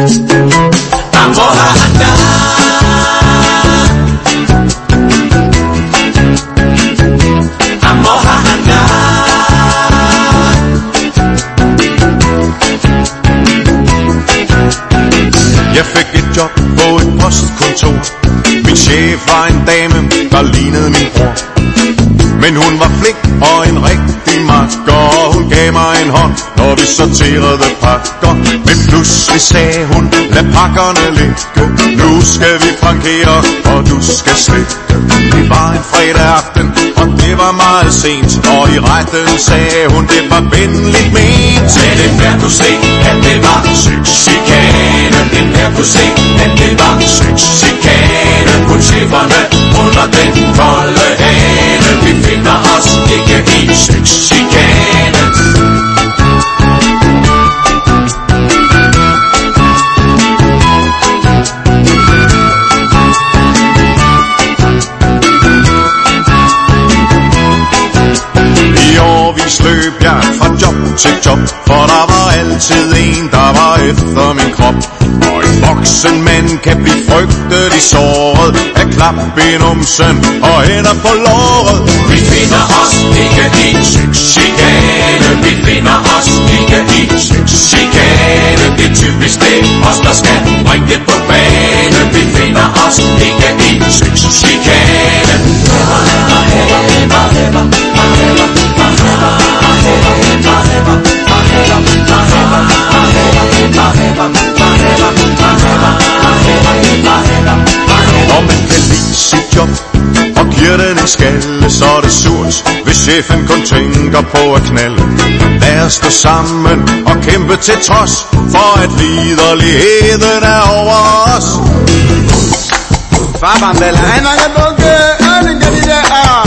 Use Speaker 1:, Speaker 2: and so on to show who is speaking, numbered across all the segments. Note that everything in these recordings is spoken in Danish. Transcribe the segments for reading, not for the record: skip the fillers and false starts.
Speaker 1: Amor anda. Amor anda.
Speaker 2: Jeg fik et job på et postkontor. Min chef var en dame, der lignede min bror. Men hun var flink og en rigtig makker, og hun gav mig en hånd, når vi sorterede pakker. Men pludselig sagde hun, lad pakkerne ligge, nu skal vi frankere, og du skal slikke. Det var en fredag aften, og det var meget sent, og i retten sagde hun, det var venligt ment.
Speaker 1: Men enhver kunne se, at det var sexchikane. Enhver kunne se, at det var sexchikane. Kun cheferne under den kolde hane. Vi finder os ikke i sexchikane.
Speaker 2: I årvis løb jeg fra job til job, for der var altid en, der var efter min krop. Og en voksen mand kan blive frygtet i såret af klap i numsen og hænder på låret.
Speaker 1: Vi finder os ikke i sexchikane. Vi finder os ikke i sexchikane. Det er typisk det, os der skal bringe det på bane. Vi finder os ikke i sexchikane.
Speaker 2: Når man kan lide sit job og giver den en skalle, så er det surt, hvis chefen kun tænker på at knalde. Lad os stå sammen og kæmpe til trods, for at liderligheden er over os.
Speaker 3: Fabandela, en mange bukke, øjne kan de der.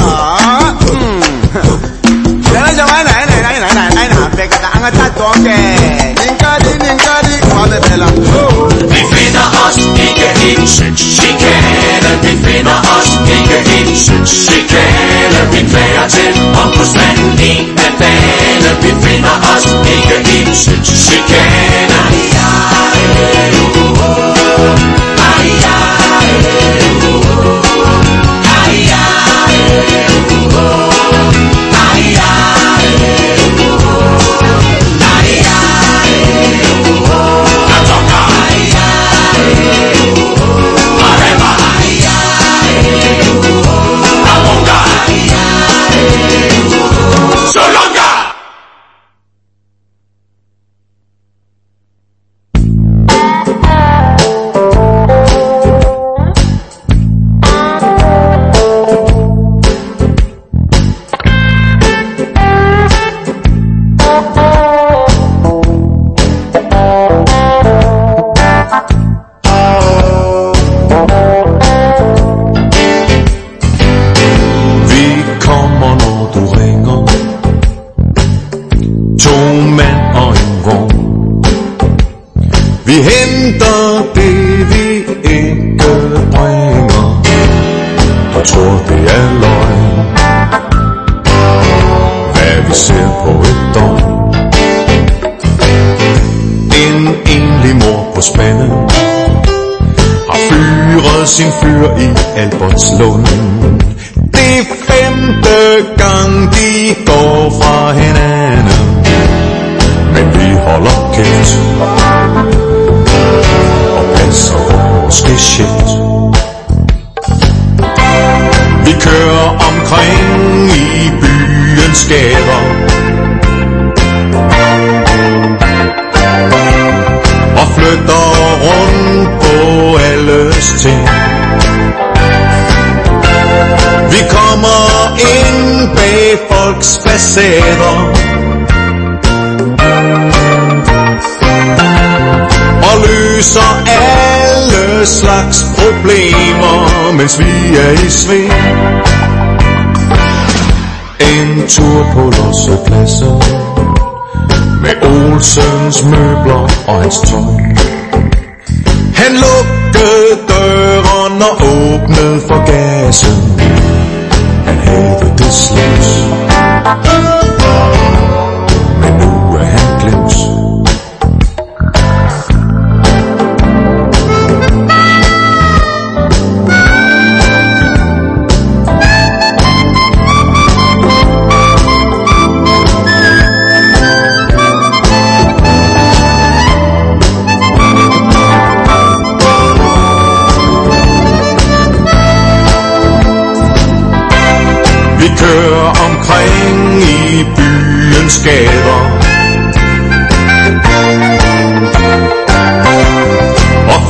Speaker 1: Vi finder os ikke i sexchikane. Vi finder os ikke i sexchikane. Vi klager til ombudsmanden en af dagene. Vi finder os ikke i sexchikane.
Speaker 2: Vi henter det, vi ikke bringer. Du tror, det er løgn, hvad vi ser på et døgn. En enlig mor på spanden har fyret sin fyr i Albertslund. Det er 5. gang, de går fra hinanden, men vi holder kæft og passer vores geschæft. Vi kører omkring i byens gader og flytter rundt på alles ting. Vi kommer ind bag folks facader og løser alle slags problemer, mens vi er i sving. En tur på lossepladser med Olsens møbler og hans tøj. Han lukkede døren og åbnede for gassen. Han havde det slut, men nu er han glemt.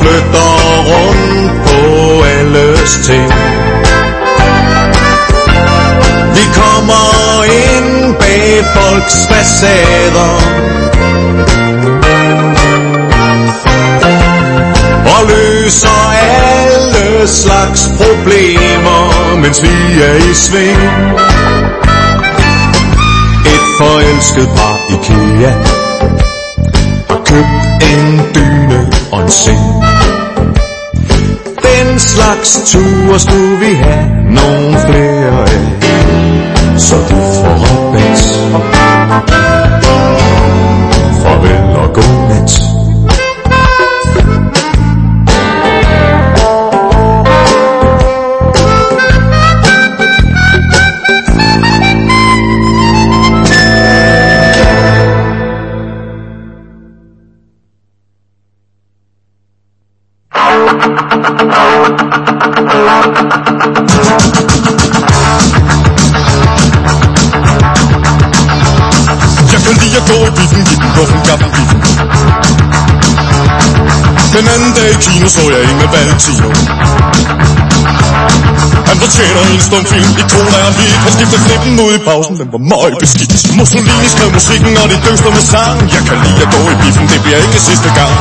Speaker 2: flytter rundt på alles ting. Vi kommer ind bag folks facader og løser alle slags problemer, mens vi er i sving. Et forelsket par IKEA har købt en dyne og en seng. Den slags ture skulle vi have nogle flere af, så du får rabat. Farvel og godnat. Den anden dag i kino så jeg Inge Valentino. Han fortjener en stumfilm i cola og hvidt. Han skifter klippen ud i pausen, den var meget beskidt. Mussolini skrev musikken, og de døster med sang. Jeg kan lide at gå i biffen, det bliver ikke sidste gang.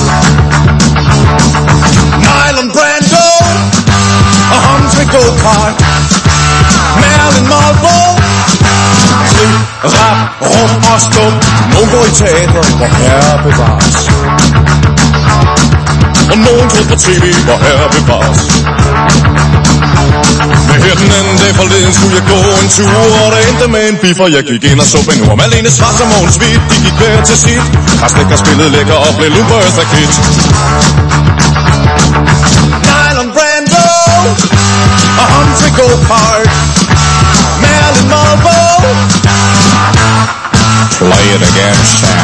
Speaker 2: Nylon Brando og Humphrey Go-Kart, Marilyn Monroe, fri, rap, rum og skum. Nogen går i teater, hvor herre bevares, og nogen går på tv, hvor herre bevares. Men her den anden dag forleden skulle jeg gå en tur, og der endte med en biffer. Jeg gik ind og så en ord. Malene Schwarz og Mogens Wieth, de gik hver til sit. Karsten og spillede lækker og blev lumpeøsterkit. Nylon Brando og Humphrey Go-Kart, Marilyn Monroe, play it again, Sam.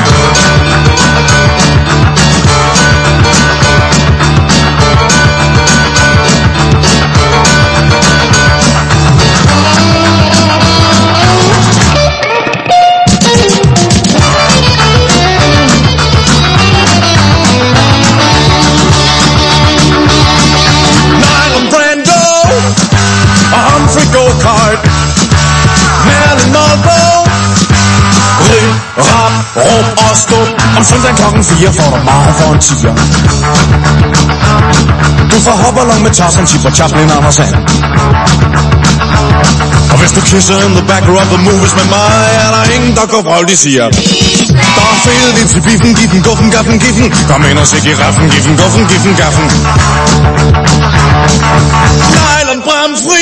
Speaker 2: Go-Kart, Marilyn Monroe, rap, rum og stå. Om søndag klokken 4 får du meget for en tiger. Du får hopperlong med Tarzan, Chip og Chaplin og Anders And. Og hvis du kisser in the back of the movies med mig, er der ingen, der går vrøvl, de siger. Der er fede lidt til biffen, giffen, guffen, gaffen, giffen. Kom ind og se giraffen, giffen, guffen, giffen, gaffen. Nylon bramfri.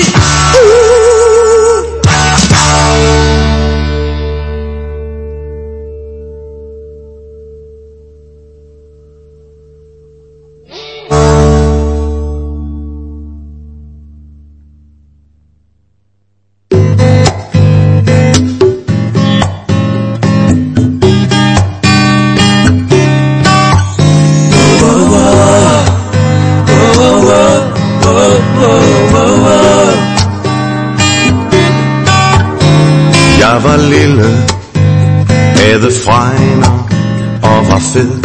Speaker 2: Jeg var lille, havde fregner og var fed.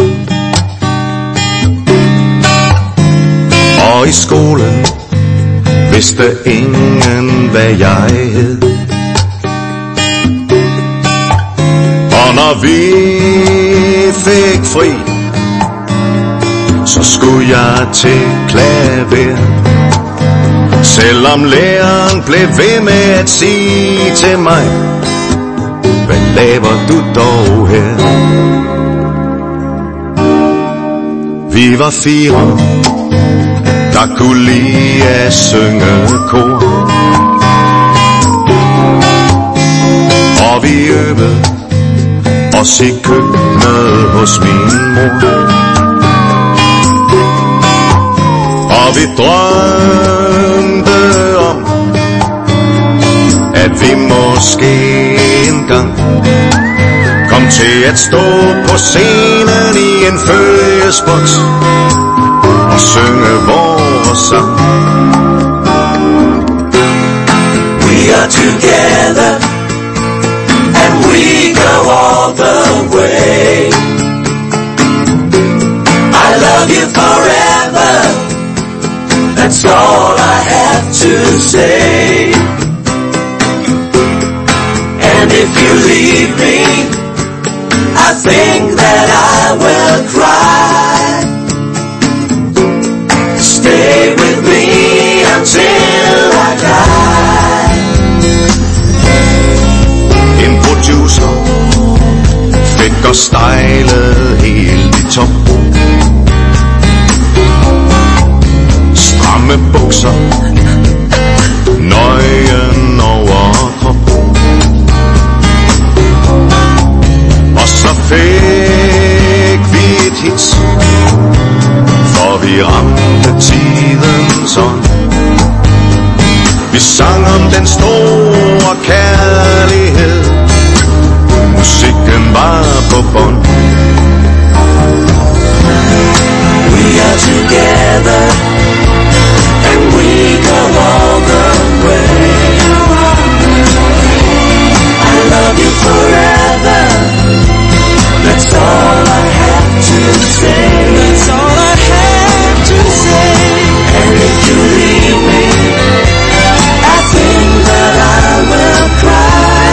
Speaker 2: Og i skolen vidste ingen, hvad jeg hed. Og når vi fik fri, så skulle jeg til klaver. Selvom læreren blev ved med at sige til mig, hvad laver du dog her? Vi var 4, der kunne lide at synge kor. Og vi øvede os i køkkenet hos min mor. Og vi drømte om, at vi måske engang kom til at stå på scenen i en følgesboks og synge vores sang.
Speaker 1: We are together and we go all the way. I love you forever. all I have to say. And if you leave me, I think that I will cry. Stay with me until I die.
Speaker 2: En producer fik os stejlet helt i top. Stramme bukser, nøgen overkrop. Og så fik vi et hit, for vi ramte tidens ånd. Vi sang om den store kærlighed, musikken var på bånd.
Speaker 1: We are together, and we go all the way. I love you forever, that's all I have to say. That's all I have to say. And if you leave me, I think that I will cry.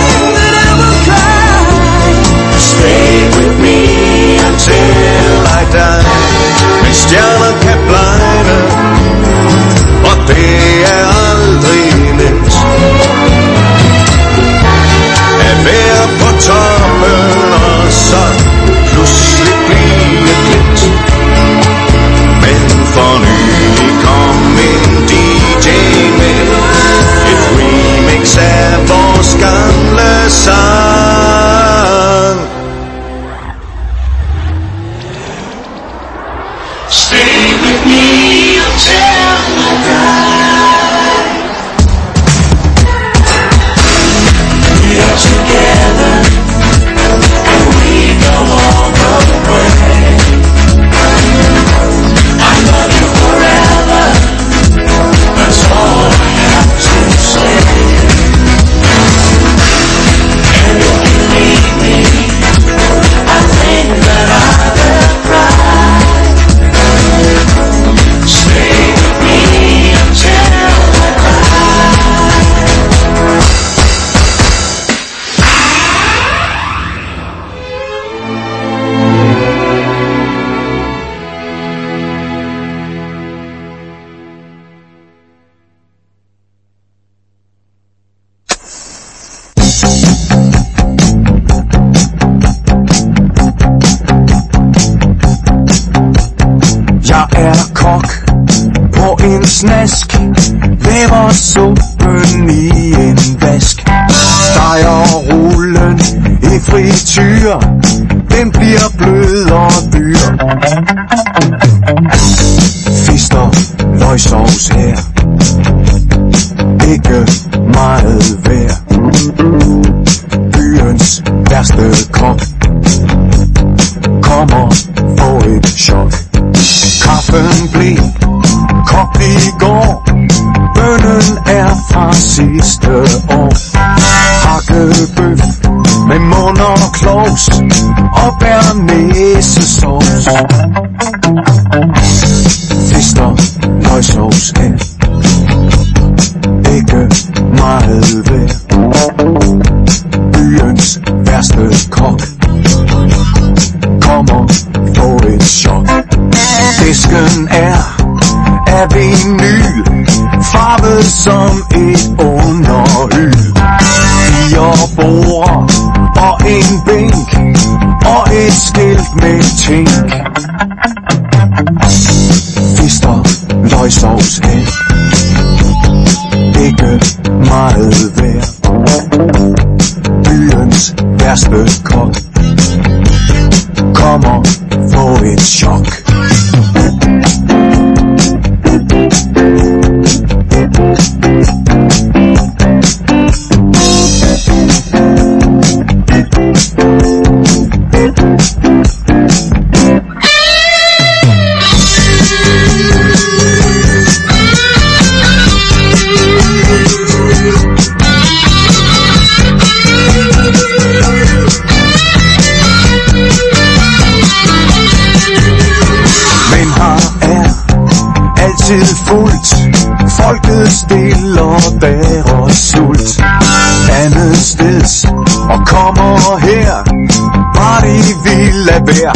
Speaker 1: Stay with me until
Speaker 2: I die. Men stjerner kan blege, og det er aldrig nemt at være på toppen og så pludselig blive glemt. Men for nylig kom en DJ med et remix af vores gamle sang.
Speaker 1: stay with me until I die. We are together, and we go all the way. I love you forever, that's all I have to say. And if you leave me, I think that I will cry. Stay with me until I die.
Speaker 4: Jeg er kok på en snask, laver suppen i en vask. Steger rullen i frityr, den bliver blød og dyr. Fister løgsovs her, ikke meget værd. Byens værste kok kommer på et chok. Kaffen blev kogt i går, bønnen er fra sidste år. Hakkebøf med mund og klovs og bernæsesauce. Fister løgsovs her, ikke meget værd. Byens værste kok kommer på et chok. Disken er af vinyl, farvet som et underhyld. 4 borde og en bænk og et skilt med tink. Fister løgsovs her, ikke meget værd. Byens værste kok kommer på et chok. Folket stiller deres sult andet steds og kommer her, bare de vil lade være.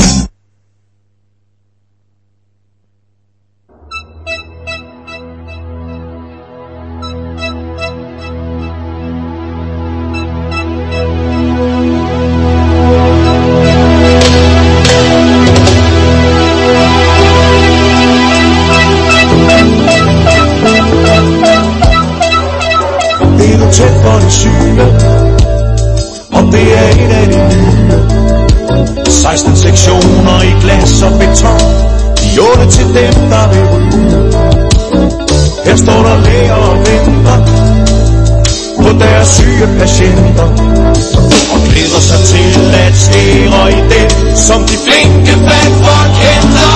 Speaker 5: Tæt for det syge, og det er et af de nye. 16 sektioner i glas og beton, de 8 til dem, der vil ryge. Her står der læger og venter på deres syge patienter, og glæder sig til at skære i det, som de flinke fagfolk kender.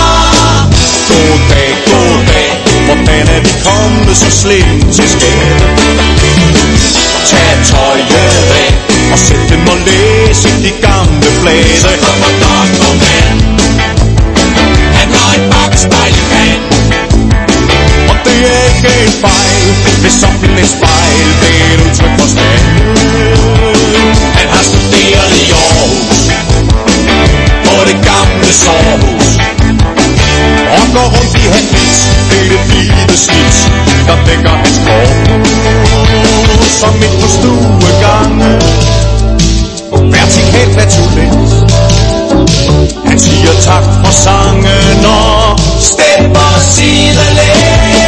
Speaker 5: God dag, hvordan er vi kommet så slemt til skade? Tag tøjet af og sæt dem og læs i de gamle blade. Så kommer doktormand, han har et bagspejl i panden, og det er ikke en fejl, hvis sådan et spejl, det er et udtryk for stand. Han har studeret i Aarhus, på det gamle sårhus, og går rundt i hans vis, det er det hvide snit, der dækker hans krop. Som midt på stuegangen, vertikalt flatulens. Han siger tak for sangen og stemmer sidelæs.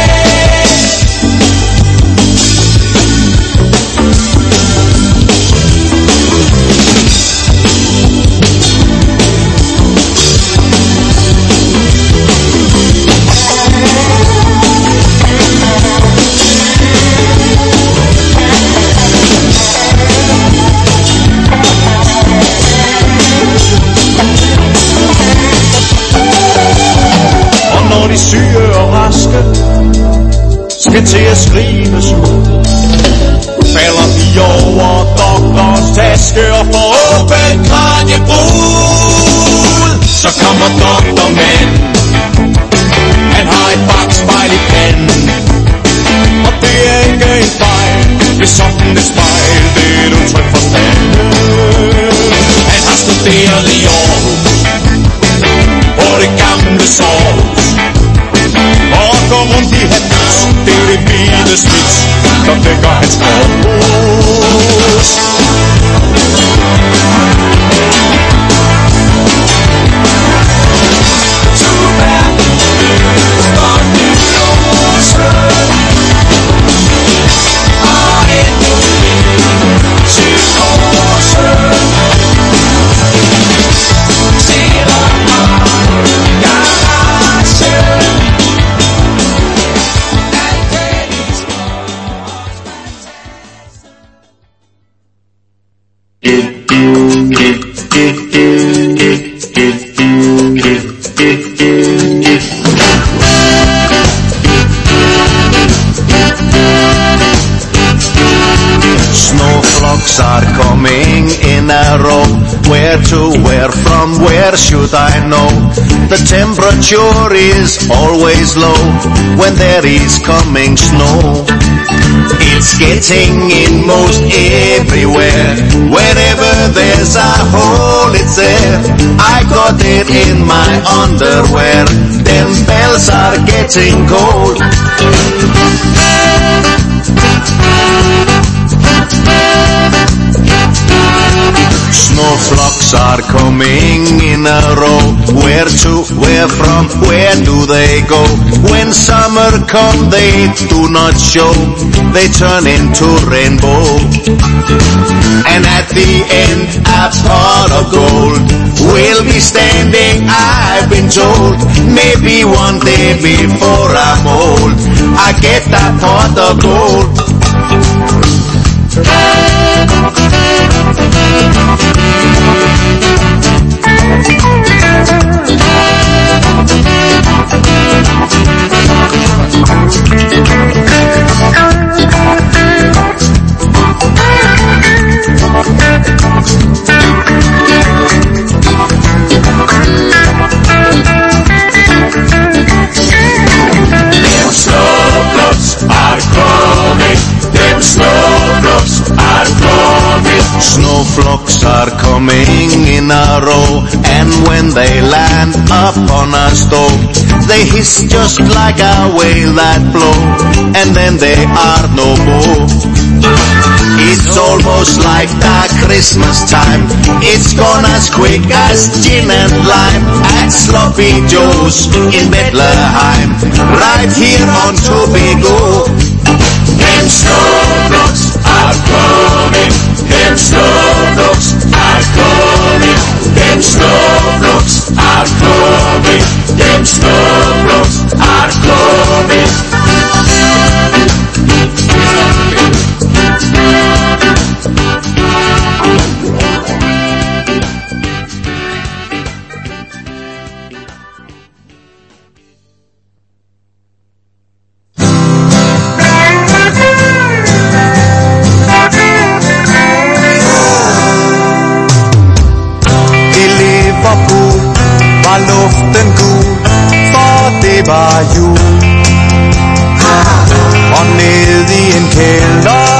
Speaker 5: De syge og raske skal til at skrives ud, falder de over doktors taske og får åbent kraniebrud. Så kommer doktormand, han har et bagspejl i panden, og det er ikke en fejl, hvis sådan et spejl, det er et udtryk for stand. Han har studeret i Aarhus, på det gamle sårhus, og går rundt i hans hus, det er det hvide snit, der dækker hans krop.
Speaker 2: Snowflakes are coming in a row. Where to, where from, where should I know? The temperature is always low when there is coming snow. It's getting in most everywhere. Wherever there's a hole, it's there. I got it in my underwear. Them bells are getting cold. Snowflakes are coming in a row. Where to, where from, where do they go? When summer comes, they do not show. They turn into rainbow. And at the end, a pot of gold will be standing, I've been told. Maybe one day before I'm old, I get that pot of gold. coming in a row, and when they land upon a stove, they hiss just like a whale that blow, and then they are no more. It's almost like the Christmas time. It's gone as quick as gin and lime at Sloppy Joe's in Bethlehem, right here on Tobago.
Speaker 1: Them snowflakes are coming. Them snowflakes are coming. Them snowflakes are coming. Them snowflakes are coming.
Speaker 4: Luften gul, for det var jul. Og ned i en kælder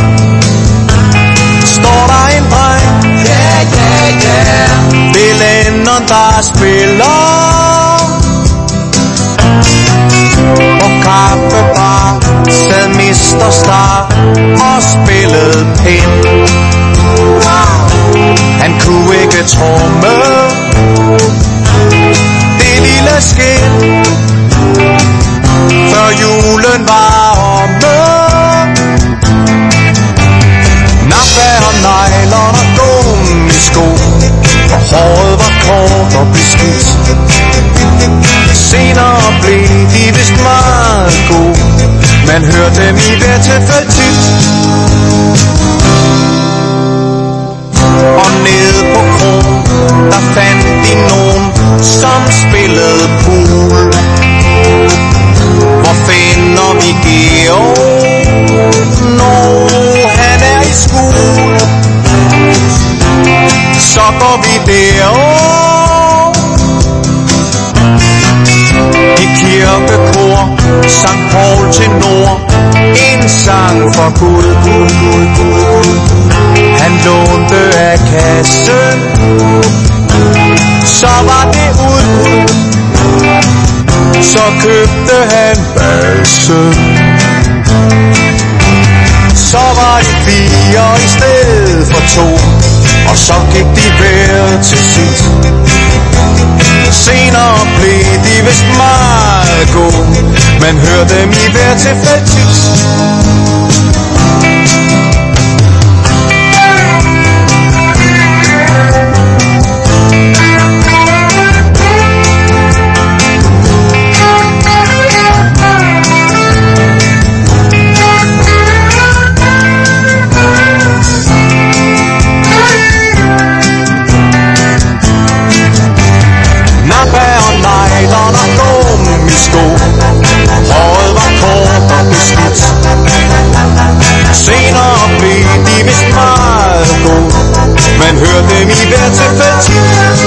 Speaker 4: står der en dreng. Det er Lennon, der spiller på kaffebar sad Mr. Star og spillede pind. Han kunne ikke tromme det lille skind, før julen var omme. Nappe og nejler og gummisko, og håret var kort og beskidt. Senere blev de vist meget gode, man hørte dem i hvert tilfælde tit. Og nede på krogen, der fandt de nogen, som spillede pool. Hvor finder vi Georg? Han er i skole. Så går vi derover. I kirkekor sang Paul til nord en sang for Gud. Han lånte af kassen, så var det ud. Så købte han bassen. Så var de 4 i stedet for 2, og så gik de hver til sit. Senere blev de vist meget gode, man hørte dem i hver tilfælde tit. Håret var kort og beskidt. Senere blev de vist meget gode, man hørte dem i hver tilfælde tit.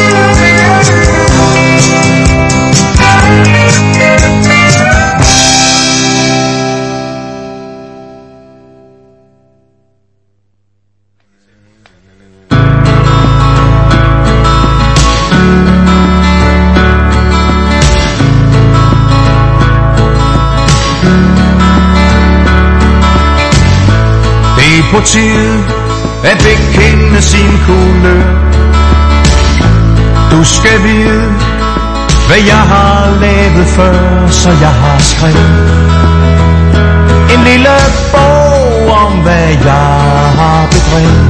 Speaker 4: På tide at bekende sin kulør. Du skal vide, hvad jeg har lavet før, så jeg har skrevet en lille bog om, hvad jeg har bedrevet.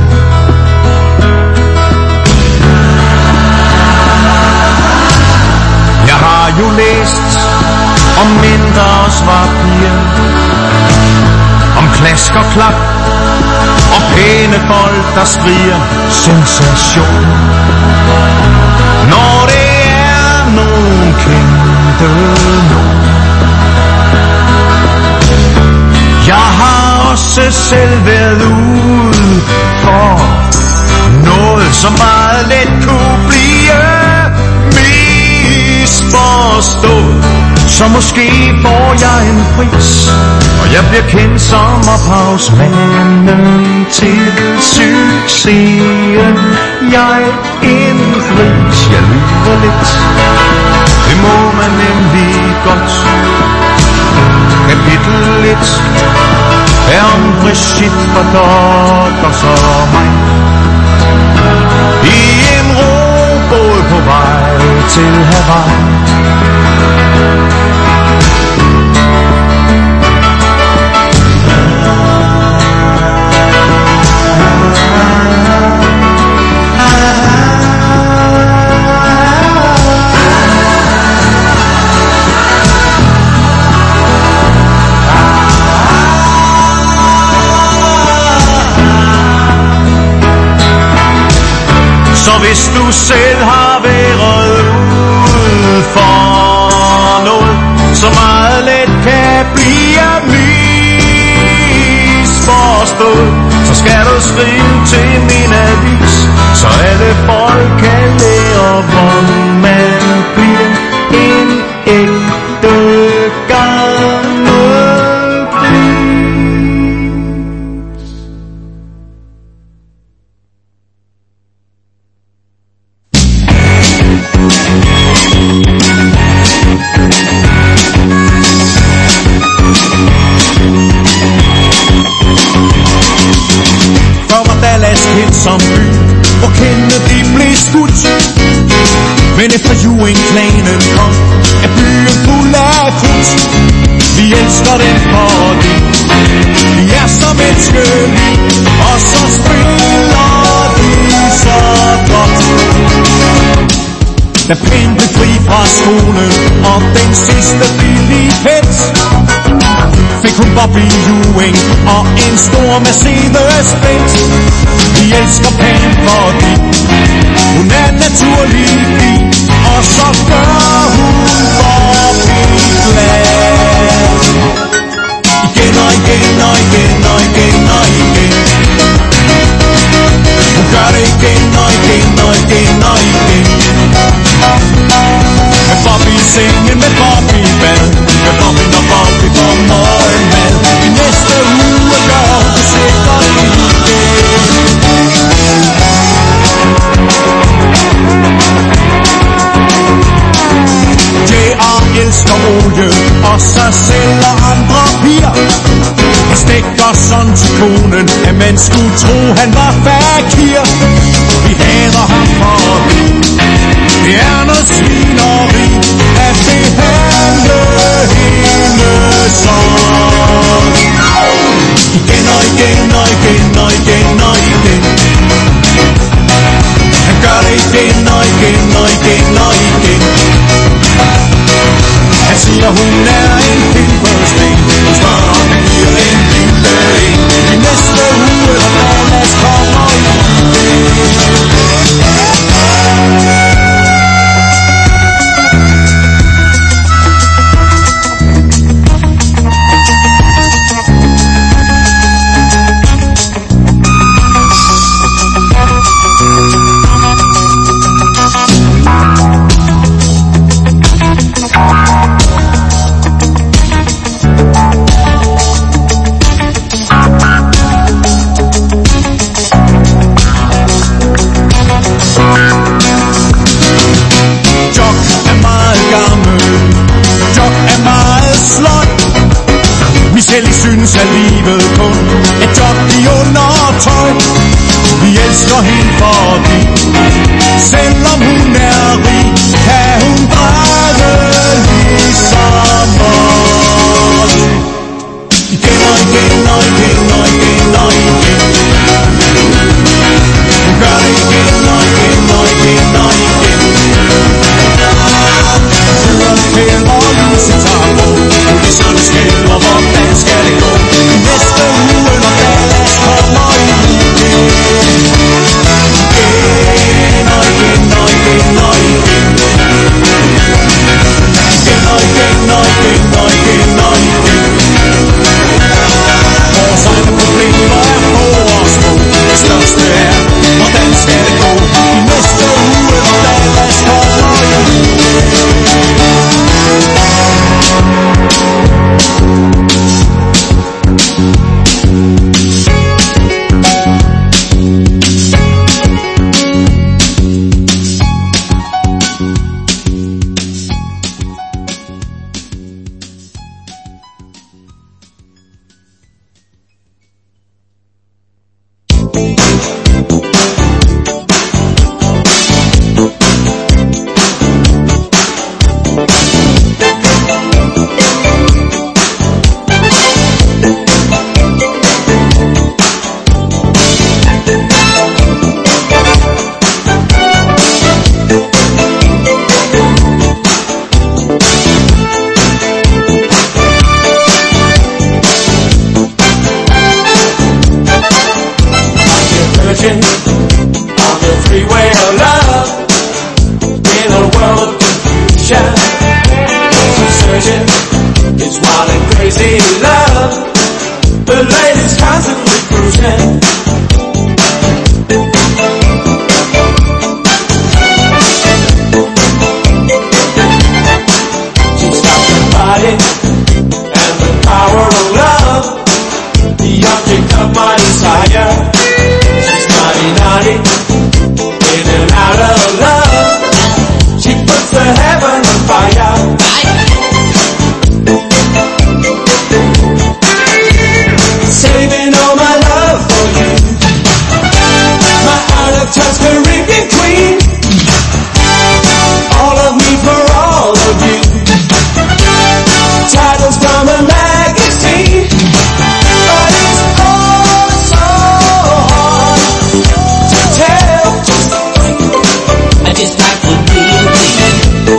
Speaker 4: Jeg har jo læst om mindre og svartpiger, om klask og klap og pæne folk, der skriger sensation. Når det er nogen kendte nogen. Jeg har også selv været ude for noget, som meget let kunne blive misforstået. Så Så måske får jeg en pris, og jeg bliver kendt som ophavsmanden til succesen. Jeg indfries, jeg lyver lidt, det må man nemlig godt. Kapitel 1 er om Brigitte Bardot og så mig. I en robåd på vej til Hawaii. Så hvis du selv har været ude for noget, så meget let kan blive misforstået, så skal du skrive til min avis, så alle folk kan lære, hvor man bliver en ægte gammel. Som by, hvor Kennedy blev skudt. Men efter Ewing-klanen kom, er byen fuld af krudt. Vi elsker den fordi vi er så menneskelige, og så spiller vi så godt. Da Pen blev fri fra skolen, og den sidste billige pet, fik hun Bobby Ewing og en stor Mercedes-Benz. Vi elsker Pen fordi hun er naturlig fin, og så gør hun Bobby glad. Igen og igen og igen og igen og igen. Hun gør det igen og igen og igen og igen. Med Bobby i sengen, med Bobby i bad, med Bobby når Bobby får morgenmad. I næste uge gør hun sikkert igen. J.R. elsker olie og sig selv og andre piger. Han stikker sådan til konen, at man skulle tro han var fakir. Vi hader ham fordi det er noget svineri at behandle hende sådan. Igen og igen og igen og igen og igen. Han gør det igen og igen og igen og igen. Han siger hun er en pimpersten, hun spørger om han giver en lille en. I næste uge eller Dallas kommer synes at livet kun er job i undertøj. Vi elsker hende fordi selvom hun er rig, kan hun dreje ligesom os. Igen og igen og igen og igen og igen. Hun gør det igen og igen og igen og igen. Hører pæler og lyset tager på, kulisserne skælder, hvordan skal det gå? Næste uge, når Dallas kommer igen. Igen og igen og igen og igen.
Speaker 5: mighty and the power of love. The object of my desire. She's mighty naughty, in and out of love. She puts the heaven on fire. Saving all my love for you. My out of touch Caribbean queen. All of me for all of you. Titles from a magazine. But it's all so hard to tell. I just like the real thing.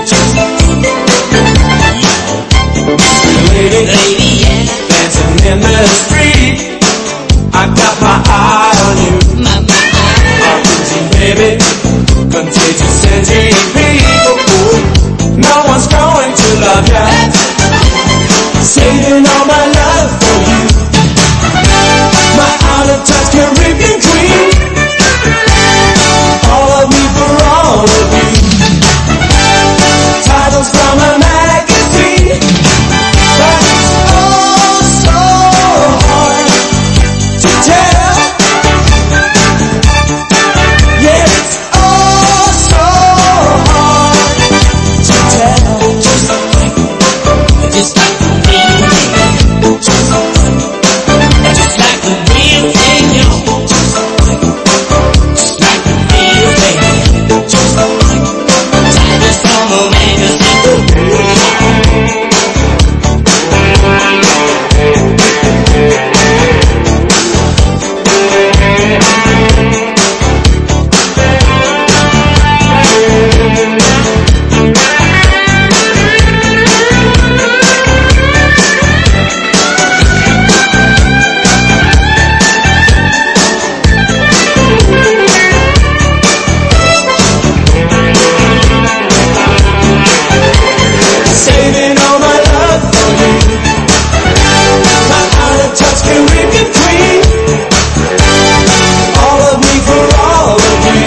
Speaker 5: Lady, yeah. Dancing in the street. I've got my eye on you. My pretty baby. Contagious CGP. No one's going to love ya. Saving all my love for you. My out of touch Caribbean queen. All of me for all of you. Titles from a magazine. But it's all so hard to tell. Yeah, it's all so hard to tell. Just like the real thing. Just like the real thing, yo. Just like the real thing. Just like titles from a magazine. Saving all my love for you. My out of touch Caribbean queen. All of me for all of you.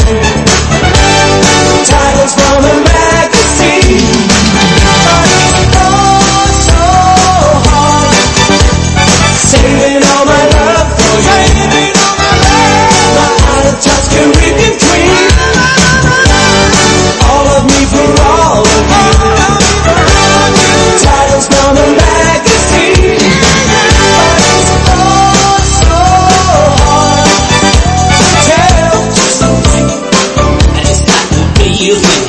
Speaker 5: Titles from a magazine. But it's all so hard. Saving all my love for you. My out of touch Caribbean queen. All of me for all of you. Titles from a magazine. But it's all so hard to tell. I just like the real thing.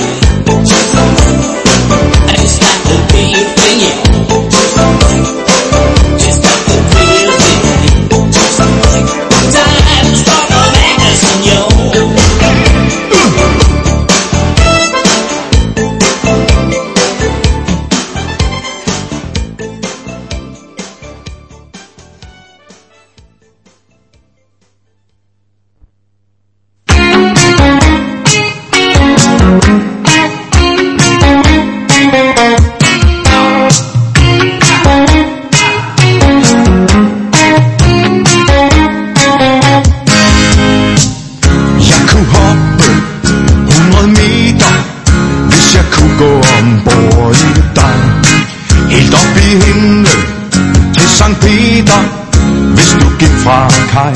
Speaker 5: I just like the real thing, yeah. Just like the real thing. Titles from a magazine, yo.
Speaker 2: Jeg kunne hoppe 100 meter, hvis jeg kunne gå ombord i dig. Helt op i himlen til Sankt Peter, hvis du gik fra kaj.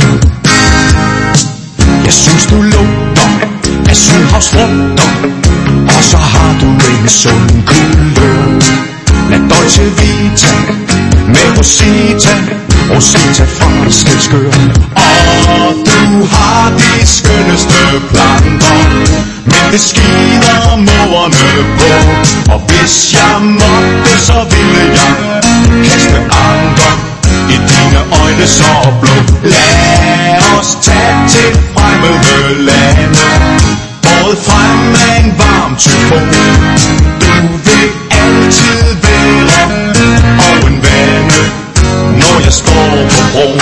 Speaker 2: Jeg synes du lugter af sydhavsfrugter, og så har du en sund kulør. Lad Dolce Vita med Rosita, Rosita franske skør. Og du har de skønneste planter, men det skider mårene på. Og hvis jeg måtte, så ville jeg kaste anker i dine øjne så blå. Lad os tage til fremmede lande, båret frem med en varm tyfon. Du vil altid være og en vane, når jeg står på broen.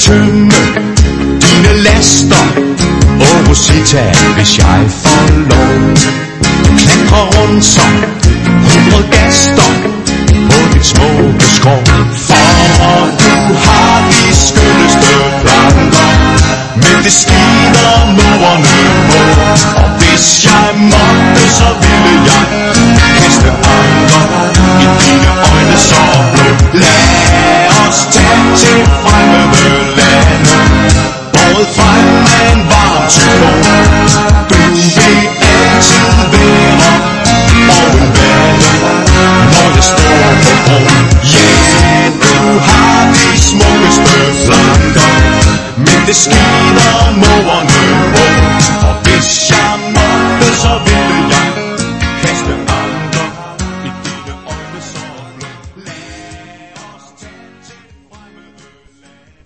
Speaker 5: tømme dine laster. Rosita, hvis jeg får lov. Klatre rundt som 100 gaster på dit smukke skov. For du har de skønneste planter, men det skider mågerne på. Og hvis jeg måtte, så ville jeg kaste anker i dine øjne så blå. Lad os tage til fremmede lande, båret frem med en varm cyklon. Du vil altid være og en vande, når jeg står på broen. Yeah, du har de smukkeste flanker, men det skider mågerne på. Og hvis jeg måtte, så ville jeg kaste anker i dine øjne så blå. Lad os tage til fremmede lande.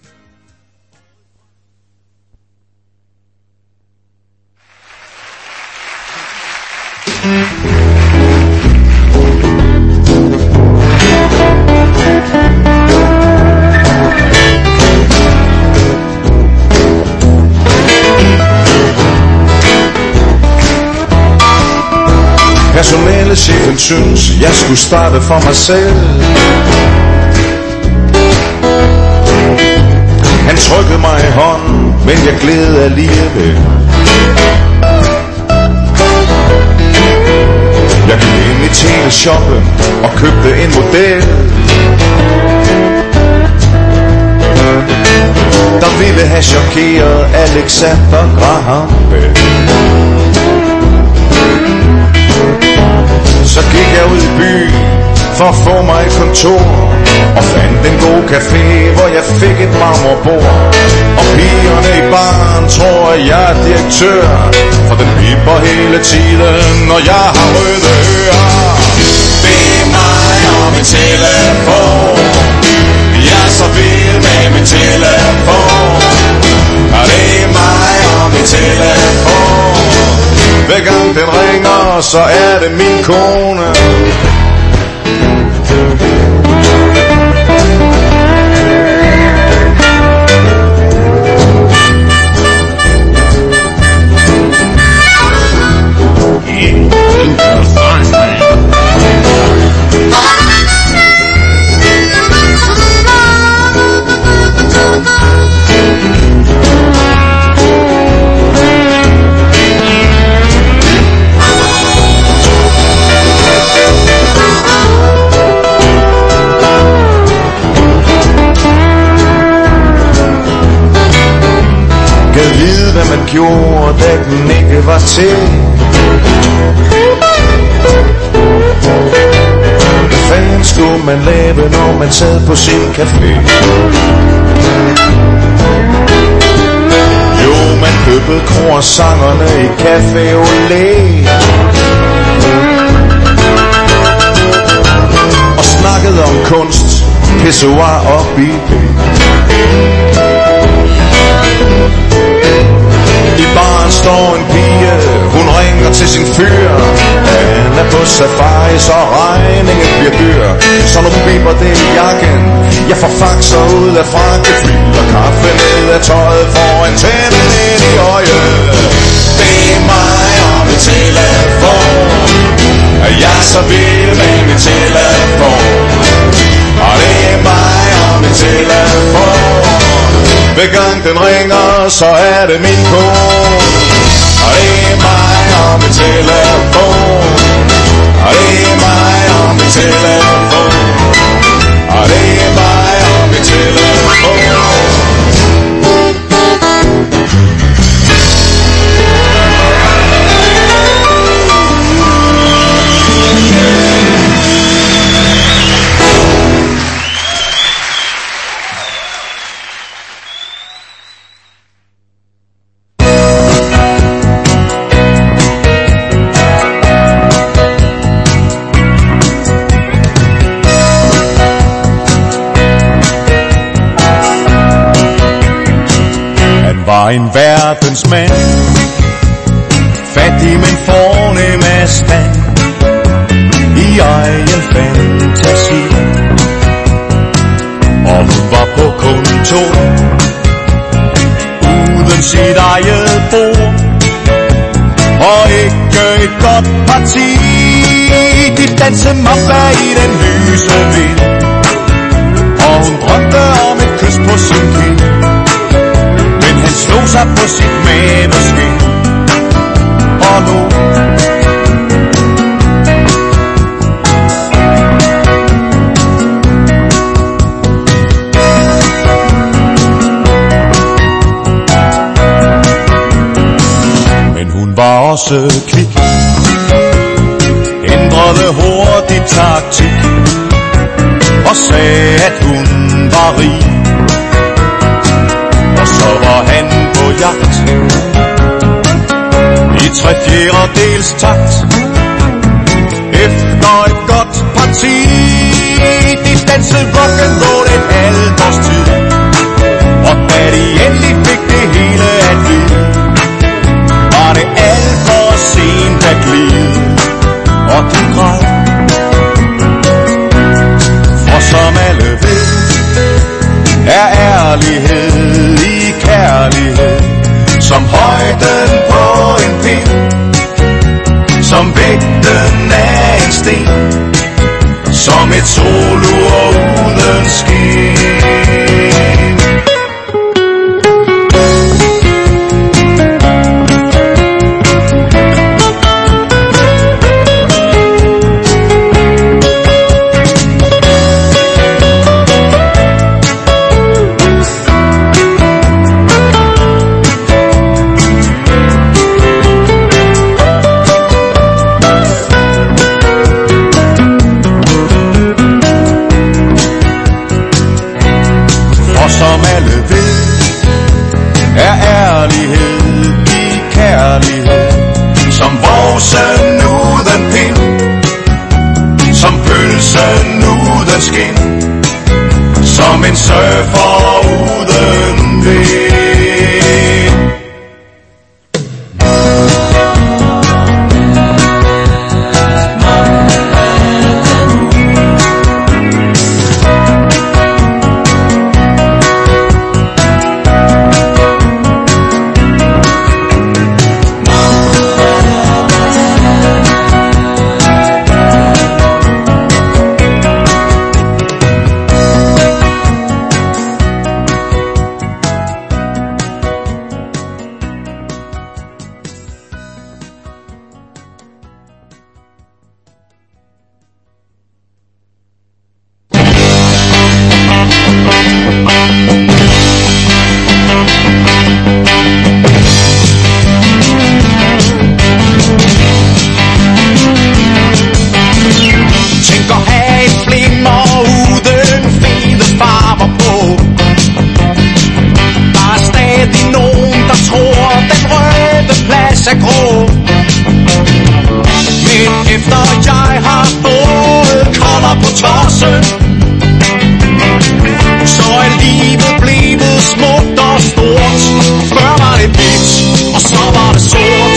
Speaker 2: Personalechefen synes, jeg skulle starte for mig selv. Han trykkede mig i hånden, men jeg gled alligevel. Jeg gik ind i teleshoppen og købte en model, der ville have chokeret Alexander Graham Bell. Så gik jeg ud i byen for at få mig et kontor, og fandt en god café, hvor jeg fik et marmorbord. Og pigerne i baren tror, at jeg er direktør, for den pipper hele tiden, når jeg har røde ører.
Speaker 5: Bed mig om en telefon, jeg er så vild med min telefon. Og bed mig om en telefon,
Speaker 2: hver gang den ringer, så er det min kone. Hvad man gjorde, da den ikke var til. Hvad fanden skulle man lave, når man sad på sin café? Jo, man købte croissanterne i Café Olé og snakkede om kunst, pissoir og bibi. I baren står en pige, hun ringer til sin fyr. Han er på safari, så regningen bliver dyr. Så nu biber det i jakken, jeg får faxer ud af frakkefri, og kaffe ned af tøjet for en tænde ind i øjet.
Speaker 5: bed mig om en telefon, jeg er så vild med min telefon. Og bed mig om en telefon,
Speaker 2: hver gang den ringer, så er det min kone.
Speaker 5: og bed mig om en telefon, og bed mig om en telefon, og bed mig om en telefon.
Speaker 2: Var en verdensmand, fattig men fornem af stand, i egen fantasi. Og hun var på kontor
Speaker 5: et godt parti. De dansede mappa i den lyse vind, og hun drømte om et kys på sin kind. Men han slog sig på sit maneskin og lå. Men hun var også kvik, ændrede hurtigt taktik og sagde, at hun var rig. Og så var han på jagt i 3/4 takt. Efter et godt parti, de dansede rock'n'roll et halvt års tid. Og da de endelig fik det hele at vide, var det alt for sent at glide, og de græd. For som alle ved, er ærlighed i kærlighed som højden på en pind, som vægten af en sten, som et solur uden skin. Som alle ved, er ærlighed i kærlighed som vovsen uden pind, som pølsen uden skin, som en surfer uden vind.
Speaker 4: Er grå. Men efter jeg har fået kolder på tossen, så er livet blevet smukt og stort. Før var det hvidt, og så var det sort.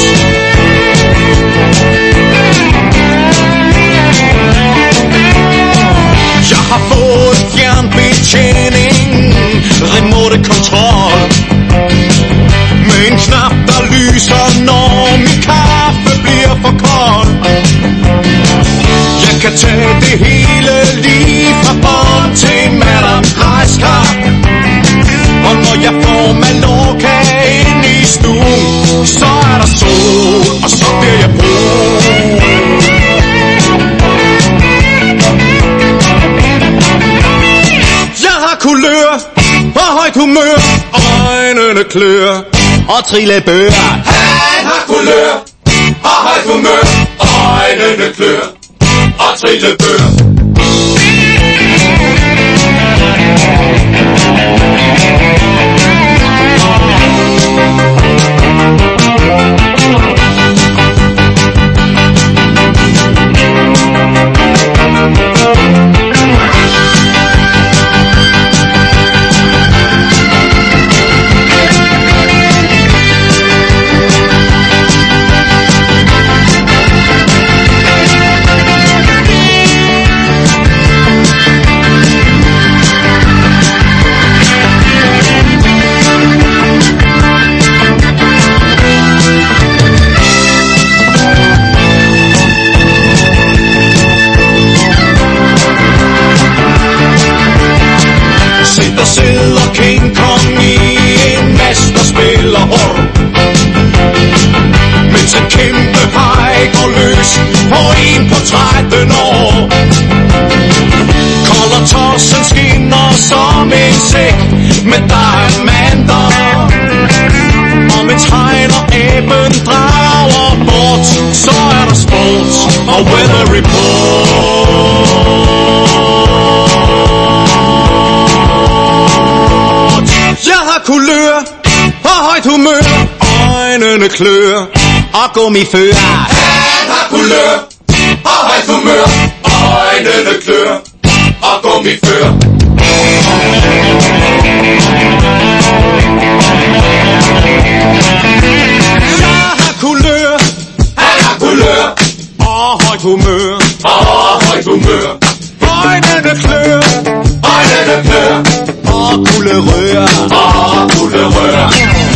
Speaker 4: Jeg har fået fjernbetjening, remote kontrol, med en knap, der lyser, når min kaffe bliver for kold. Jeg kan tage det hele lige fra bånd til Madame Græskar. Og når jeg får Mallorca ind i stuen, så er der sol, og så bliver jeg brun. Jeg har kulør og højt humør, øjnene klør og trillebør.
Speaker 1: Han har kulør og højt humør, øjnene klør og trillebør.
Speaker 5: 13 år. Kold og tossen skinner som en sæk med diamanter. Og mens hegn og æben drager bort, så er der sport og weather report. Jeg har kulør og højt humør, øjnene klør og gummifører. Han har kulør og højt humør, øjnene klør og gummifører. Og højt humør, og højt humør. Øjnene klør, øjnene klør. Og kulde rører, og kulde rører.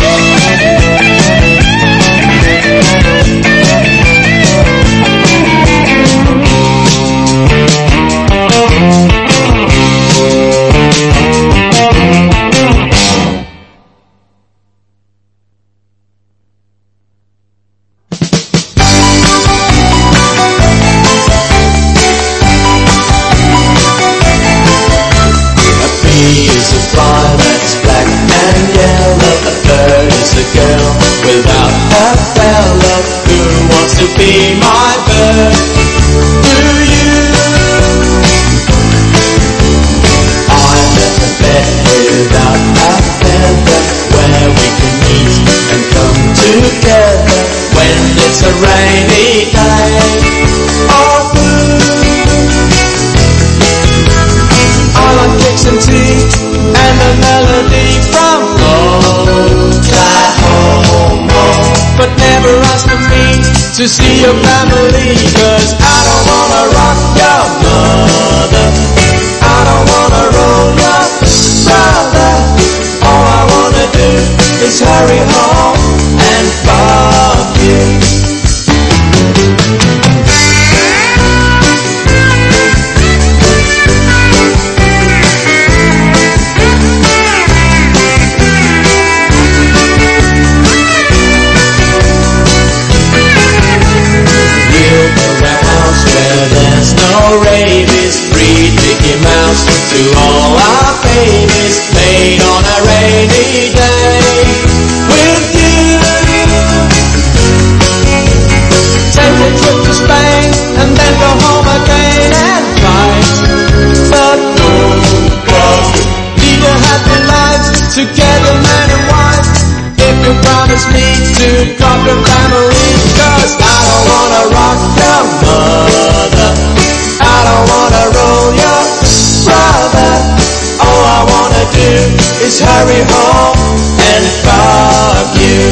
Speaker 5: To be my bird, do you? I'm at the bed without a feather, where we can meet and come together when it's a rainy day. Oh, I like cakes and tea and a melody from Oklahoma, but never ask for me to see your family, 'cause I don't wanna rock your mother, I don't wanna roll your brother. All I wanna do is hurry home and fuck you. Rabies, breed Mickey Mouse to all our babies, made on a rainy day with you. Take a trip to Spain and then go home again and fight the good world. Lead a happy life together, man and wife, if you promise me to drop your family, 'cause I don't wanna rock your mother, I don't wanna roll your brother. All I wanna do is hurry home and fuck you.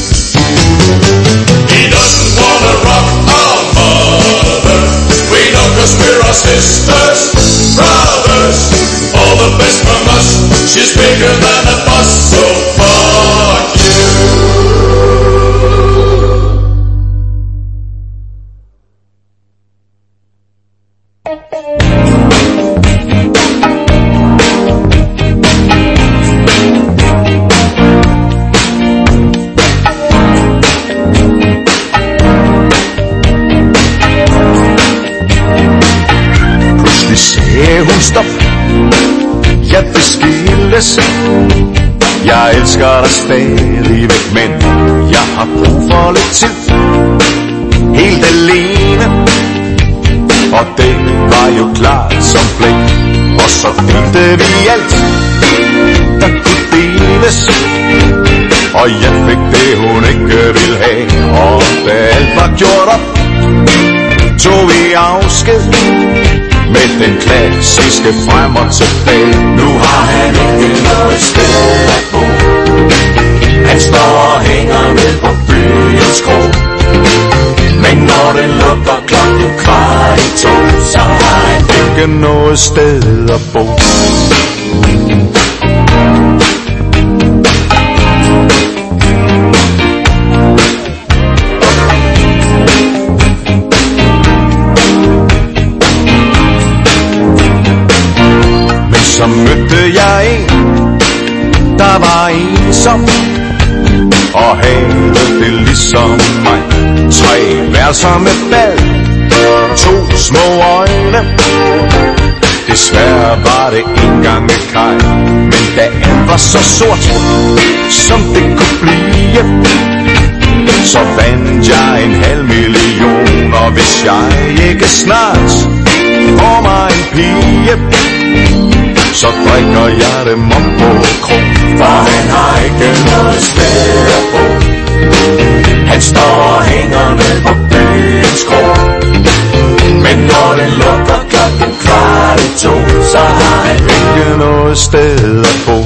Speaker 5: He doesn't wanna rock our mother, we know 'cause we're our sisters, brothers. All the best from us, she's bigger than a bus, so fuck you.
Speaker 2: Stop, jeg vil skilles. Jeg elsker dig stadigvæk, men jeg har brug for lidt tid helt alene. Og det var jo klart som blæk, og så delte vi alt, der kunne deles. Og jeg fik det hun ikke ville have, og da alt var gjort op, tog vi afsked med den klassiske frem og tilbage. Nu har han ikke noget sted at bo, han står og hænger med på byens krog. Men når den lukker klokken 1:15, så har han ikke noget sted at bo. Så mødte jeg en, der var ensom og havde det ligesom mig. 3 værelser med bad To små øjne. Desværre var det ikke engang et kaj, men da alt var så sort, som det kunne blive, så vandt jeg 500.000. Og hvis jeg ikke snart får mig en pige, så drikker jeg dem om på krog.
Speaker 1: For han har ikke noget sted at bo. Han står og hænger ned på byens krog. Men når den lukker 1:15, så har han
Speaker 2: ikke noget sted at bo.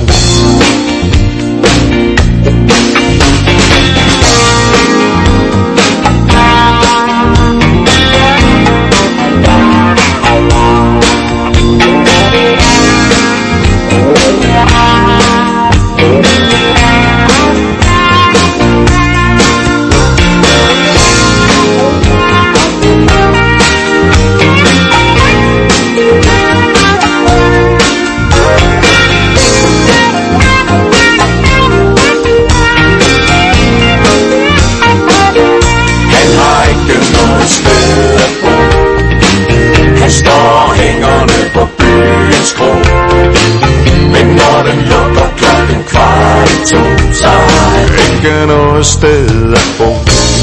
Speaker 2: Ikke noget sted at bo.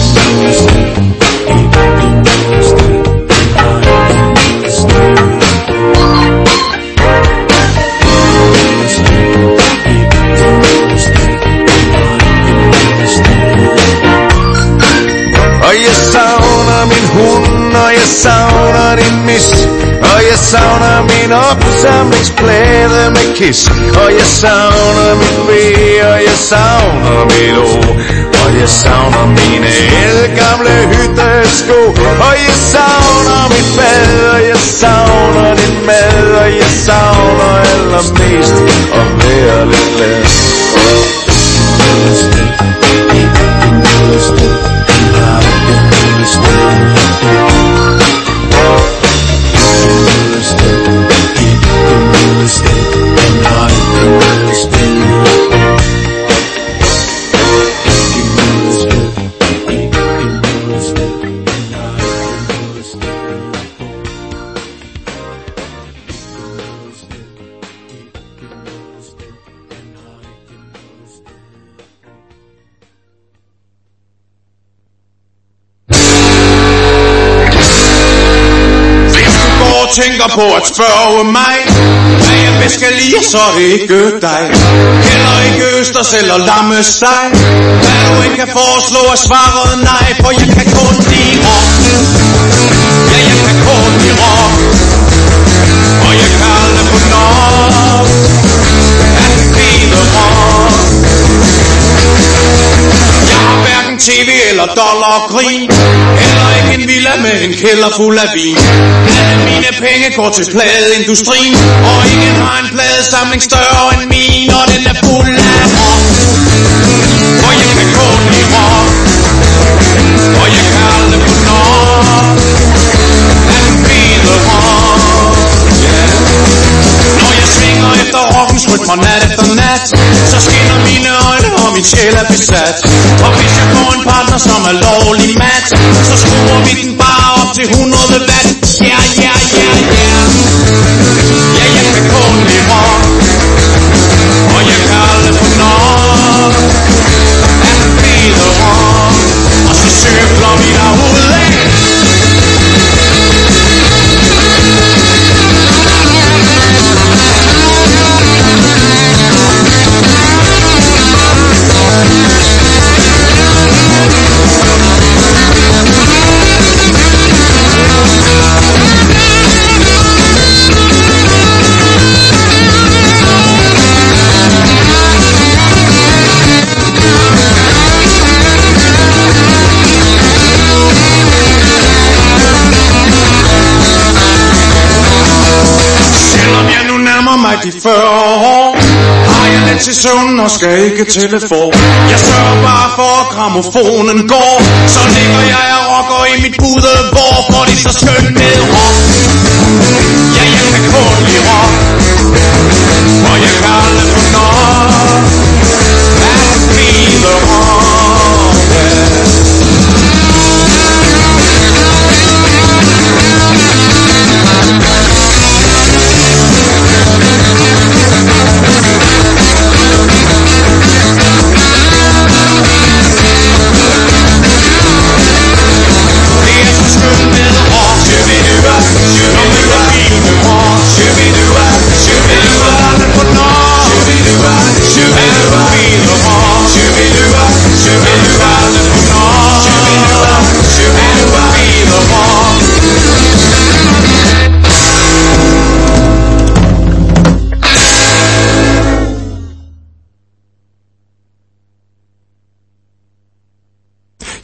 Speaker 2: Og jeg savner min hund, og jeg savner din mis, og jeg savner min opsamlingsplade med kis, og jeg savner mit ved, og jeg savner mit o, og jeg savner mine ældgamle hyttesko, og jeg savner mit bad, og jeg savner din mad, og jeg savner allermest at være lidt glad.
Speaker 5: Tænker på at spørge mig, hvad jeg bedst skal lide, så er det ikke dig. Heller ikke østers eller lammesteg. Hvad du ikke kan foreslå er svaret nej, for jeg kan kun lide rock. Ja, jeg kan kun lide rock. Og jeg kan aldrig få nok af den fede rock. Jeg har hverken tv eller dollar og grin, heller ikke en villa med en kælder fuld af vin. Alle mine penge går til pladeindustrien, og ingen har en pladesamling større end min, og den er fuld af rock. Og jeg kan kun lide rock, og jeg kan aldrig få nok af den fede rock. Yeah. Når jeg svinger efter rockens rytmer nat efter nat, så skinner mine øjne, og min sjæl er besat. Og hvis jeg får en partner, som er lovlig mat, så skruer vi den bare op til 100 watt. Ja, ja, ja, ja. Ja, jeg kan kun lide rock, og jeg kan aldrig få nok af den fede rock. Og så cykler vi derudad. De 40 år har jeg lidt til søvn og skal ikke telefon. Jeg sørger bare for at grammofonen går, så ligger jeg og rocker i mit budebord, for det er så skønt med rock. Ja, jeg kan kun lide rock, og jeg kan aldrig få nok af den fede rock.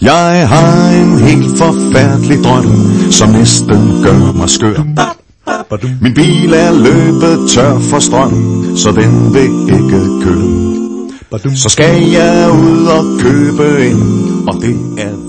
Speaker 2: Jeg har en helt forfærdelig drøm, som næsten gør mig skør. Min bil er løbet tør for strøm, så den vil ikke køre. Så skal jeg ud og købe en, og det er